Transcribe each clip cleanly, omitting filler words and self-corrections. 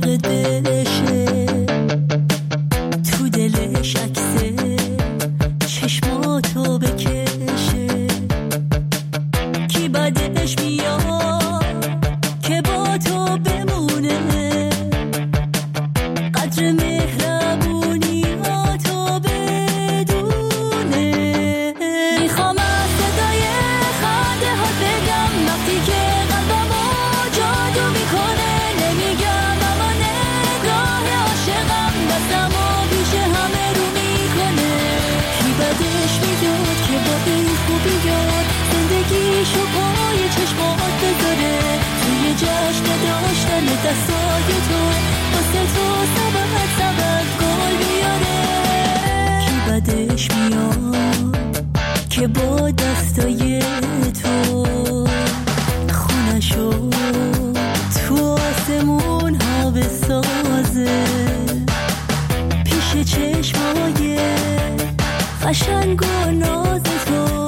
عاشقت بشه، تو دلش عکسه چشماتو بکشه. کی بعدش میاد که با تو بمونه، قدر مهربونیاتو بدونه. میخوام از صدای خنده ها بگم وقتی که قلبمو جادو میکنه. نمیگم اما نگاه عاشقم دستمو پیش همه رو میکنه. کی بعدش میاد که با این خوبیات زندگیشو پای چشمات بذاره، توی جشن داشتن دستای تو واسه تو سبت گل بیاره. کی بعدش میاد که با دستای تو خونشو تو آسمون ها بسازه، پیش چشمای قشنگ و ناز تو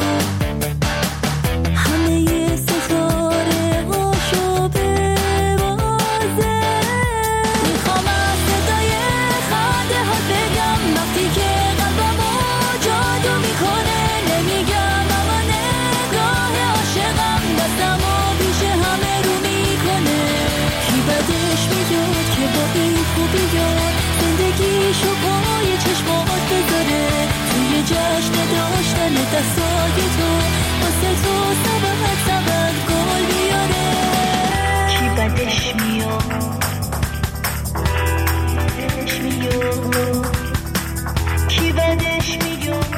همه ستاره هاشو ببازه. میخوام از صدای خنده ها بگم وقتی که قلبمو جادو میکنه. نمیگم اما نگاه عاشقم دستمو پیش همه رو میکنه. کی بعدش میاد که با این خوبیات زندگیشو پای چشمات بذاره، توی جشن داشتن دستای تو واسه تو سبت گل بیاره. کی بعدش میاد، کی بعدش میاد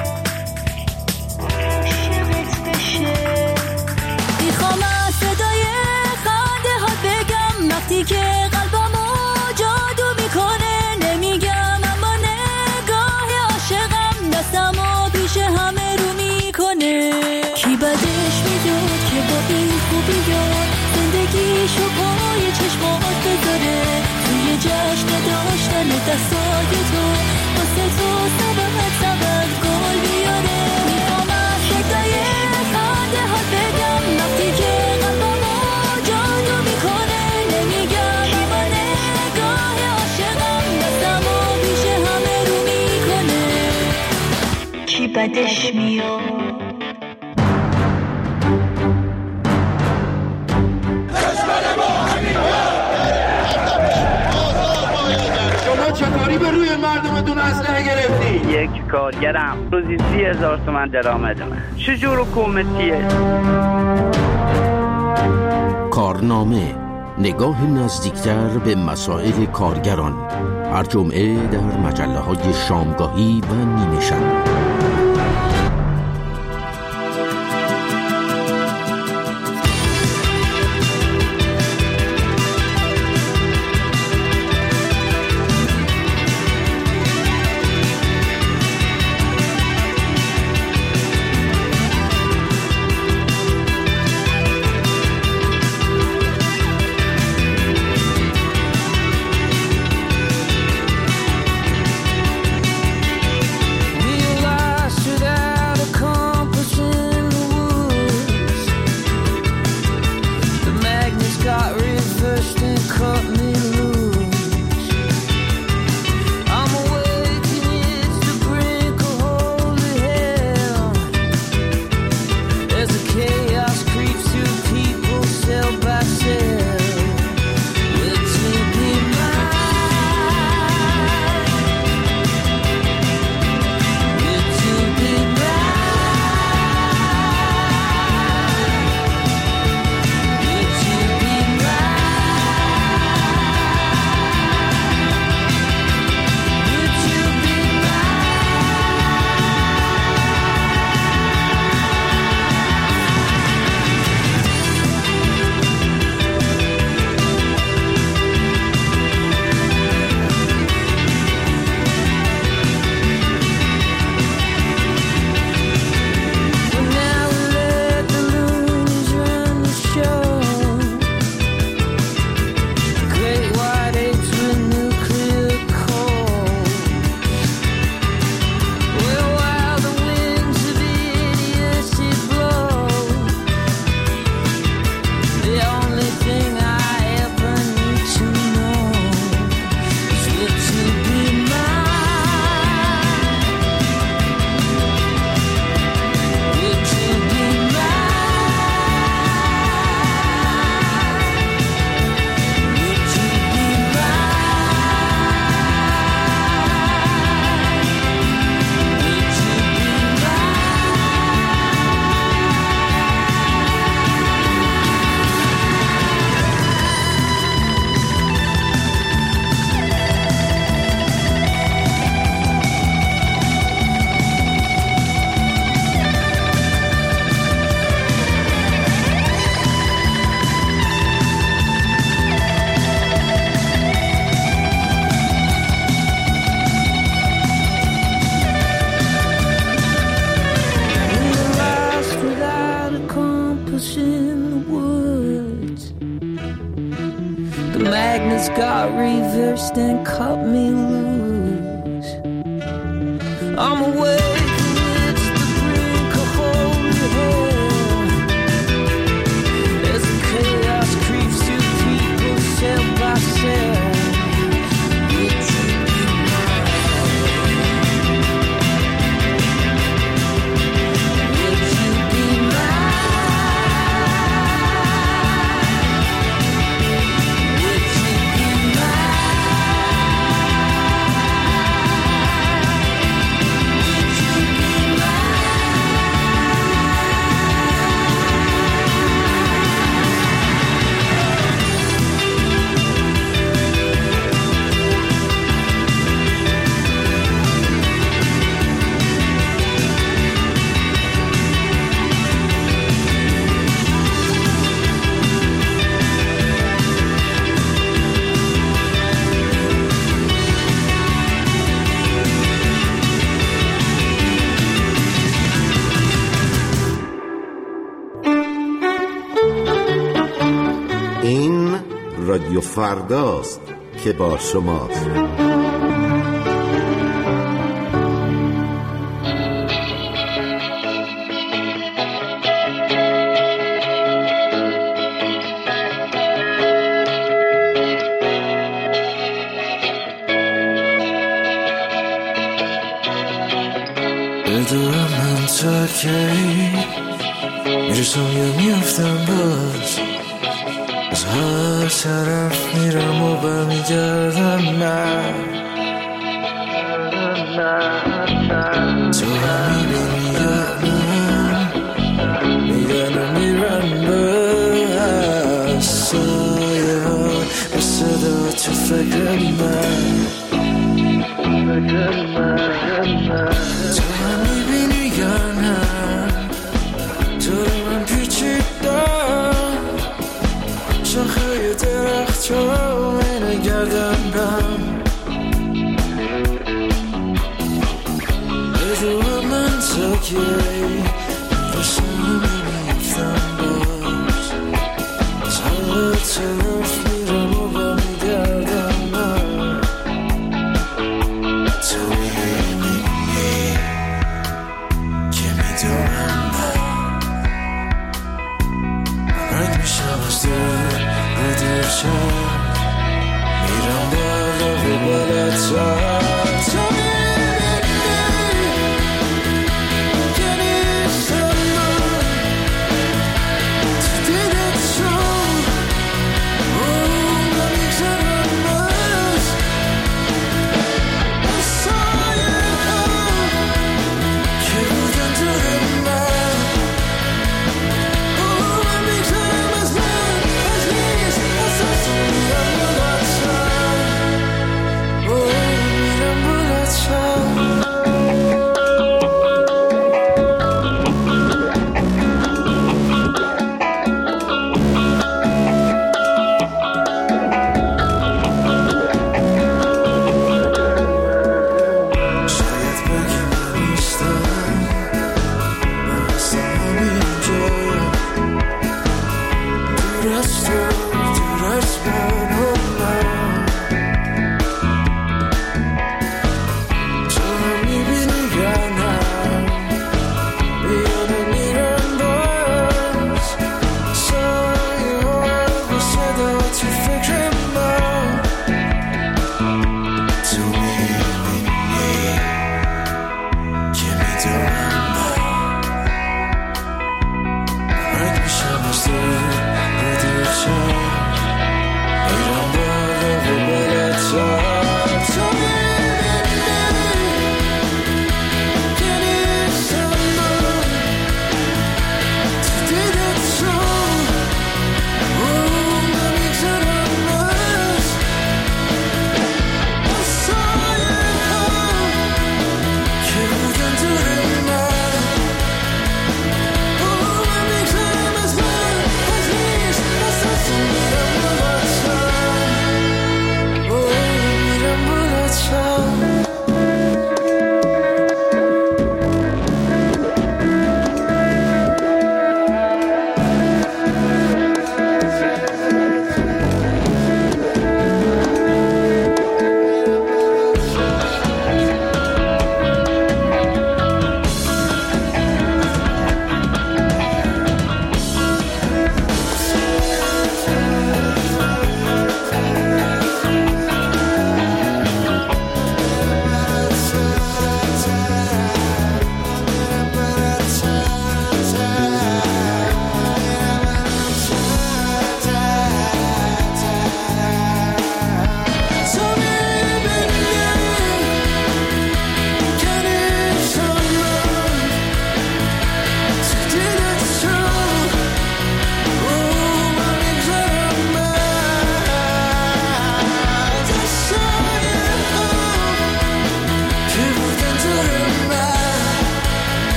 عاشقت بشه. میخوام از صدای خنده ها بگم وقتی که قلبمو جادو میکنه. نمیگم اما نگاه عاشقم دستمو پیش همه رو میکنه. کی بعدش میاد که با این خوبیات زندگیشو پای چشمات بذاره، توی جشن داشتن دستای تو واسه تو سبت گل بیاره. میخوام از صدای خنده ها بگم وقتی که قلبمو جادو میکنه. نمیگم اما نگاه عاشقم دستمو پیش همه رو میکنه. کی بعدش میاد. چطوری به روی مردمتون اسلحه گرفتی؟ یک کارگرم روزی 30,000 تومان درآمد من. چجور حکومتیه؟ کارنامه، نگاه نزدیکتر به مسائل کارگران، هر جمعه در مجله‌های شامگاهی و نیمه شب. Realize Darkness got reversed and cut me loose. I'm awake amidst the brink of holy hell. As the chaos creeps to people cell by cell. رادیو فرداست که با شماست. بدونم من تا کی میرسم یا میافتم باز، از هر طرف میرم و برمیگردم من. تو هم میبینی یا من میگن میرن به سایه ها به صدا تو فکر من. تو هم میبینی یا نه تو رو من پیچیدم شاخه درخت رو من گردم بدون من تا کی باشم میفتم باز، از هر طرف میرم و برمیگردم من. تو میبینی که میدونم من رنگ میشم از دور رو درشم میرم بالا و بالاتر. تو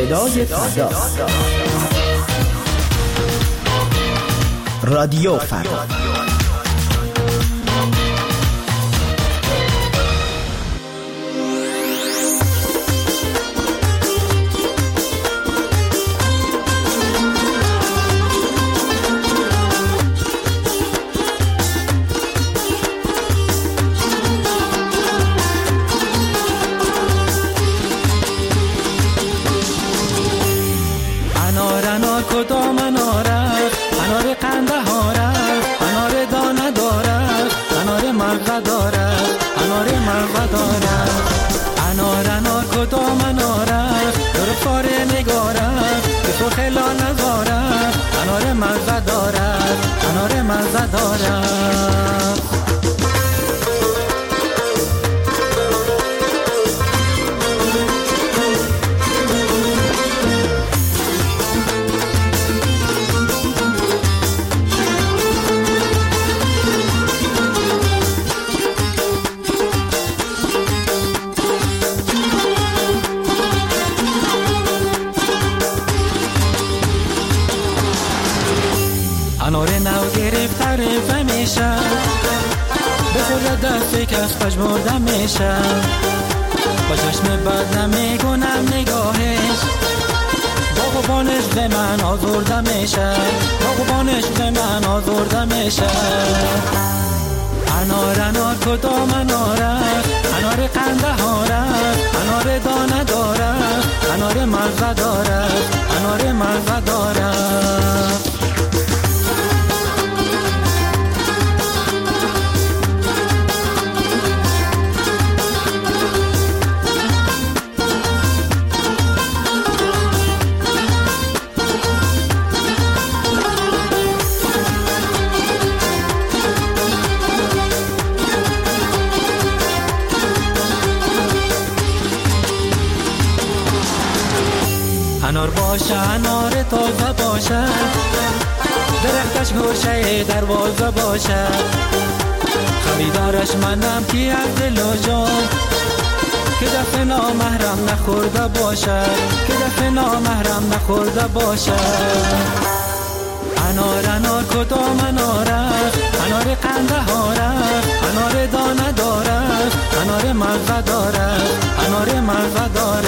صدای فردا، رادیو فردا. کدام اناره، اناره قنده هاره، اناره دانه داره، اناره مغز داره، اناره مغز داره. اناره کدام اناره، دور فاره نگاره، که تو خلا نزاره، اناره مغز داره، اناره مغز داره. اناره نو گرفت تعریف میشه، به خود دستی کس پشمرده میشه. با چشم بد نمیگونم نگاهش، باغبانش به من آزرده میشه، باغبانش به من آزرده میشه. انار کدام اناره، انار قنده هاره، انار دانه داره، انار مغز داره، انار مغز داره. انار باشه، انار تازه باشه، درختش گوشه دروازه باشه. خریدارش منم کی از دل و جان، که دفع نامحرم نخورده باشه، که دفع نامحرم نخورده باشه. انار کدام اناره، انار قنده هاره، انار دانه داره، انار مغز داره، انار مغز داره.